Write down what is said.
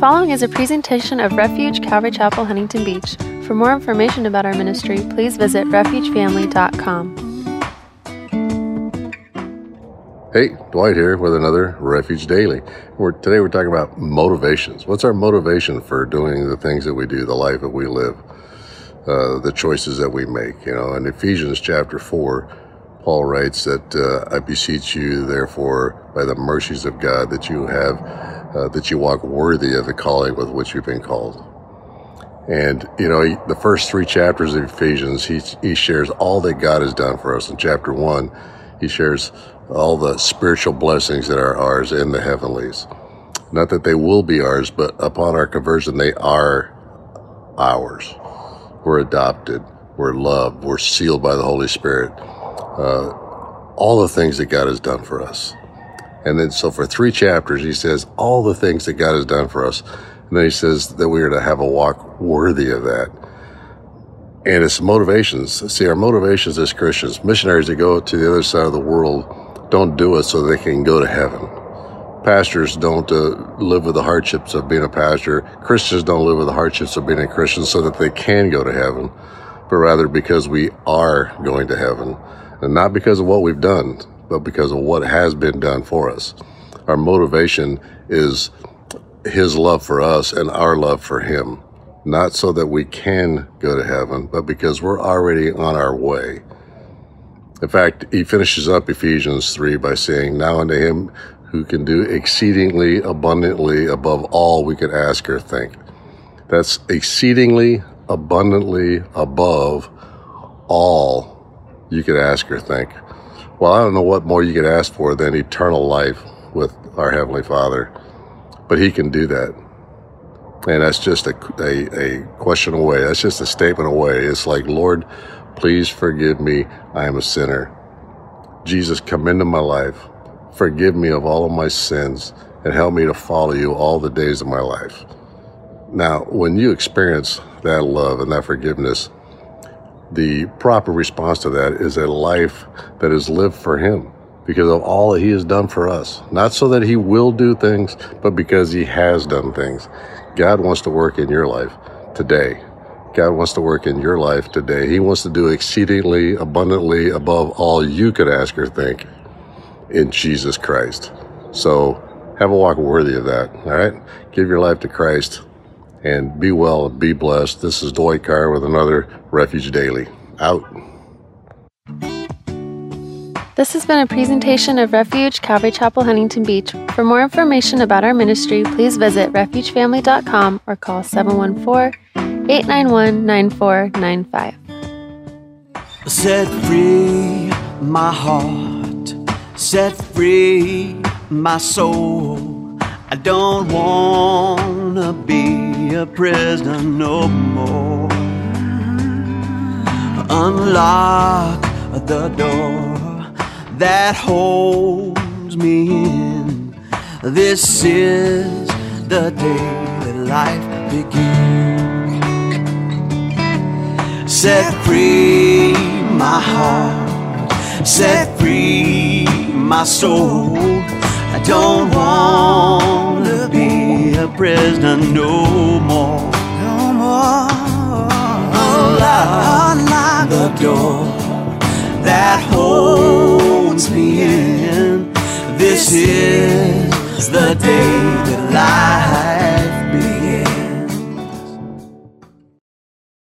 following is a presentation of Refuge Calvary Chapel, Huntington Beach. For more information about our ministry, please visit refugefamily.com. Hey, Dwight here with another Refuge Daily. Today we're talking about motivations. What's our motivation for doing the things that we do, the life that we live, the choices that we make? In Ephesians chapter 4, Paul writes that I beseech you, therefore, by the mercies of God, that you walk worthy of the calling with which you've been called. And, the first 3 chapters of Ephesians, he shares all that God has done for us. In chapter 1, he shares all the spiritual blessings that are ours in the heavenlies. Not that they will be ours, but upon our conversion, they are ours. We're adopted, we're loved, we're sealed by the Holy Spirit. All the things that God has done for us. And then, so for 3 chapters, he says all the things that God has done for us. And then he says that we are to have a walk worthy of that. And it's motivations. See, our motivations as Christians, missionaries that go to the other side of the world, don't do it so they can go to heaven. Pastors don't live with the hardships of being a pastor. Christians don't live with the hardships of being a Christian so that they can go to heaven, but rather because we are going to heaven. And not because of what we've done, but because of what has been done for us. Our motivation is his love for us and our love for him. Not so that we can go to heaven, but because we're already on our way. In fact, he finishes up Ephesians 3 by saying, now unto him who can do exceedingly abundantly above all we could ask or think. That's exceedingly abundantly above all you could ask or think. Well, I don't know what more you could ask for than eternal life with our Heavenly Father, but he can do that. And that's just a question away. That's just a statement away. It's like, Lord, please forgive me. I am a sinner. Jesus, come into my life. Forgive me of all of my sins and help me to follow you all the days of my life. Now, when you experience that love and that forgiveness, the proper response to that is a life that is lived for him because of all that he has done for us. Not so that he will do things, but because he has done things. God wants to work in your life today. God wants to work in your life today. He wants to do exceedingly abundantly above all you could ask or think in Jesus Christ. So have a walk worthy of that, all right? Give your life to Christ. And be well and be blessed. This is Dwight Carr with another Refuge Daily. Out. This has been a presentation of Refuge Calvary Chapel, Huntington Beach. For more information about our ministry, please visit refugefamily.com or call 714-891-9495. Set free my heart, set free my soul. I don't wanna be a prisoner no more. Unlock the door that holds me in. This is the day that life begins. Set free my heart, set free my soul. I don't wanna be a prisoner no more. No more. Unlock the door that holds me in. This is the day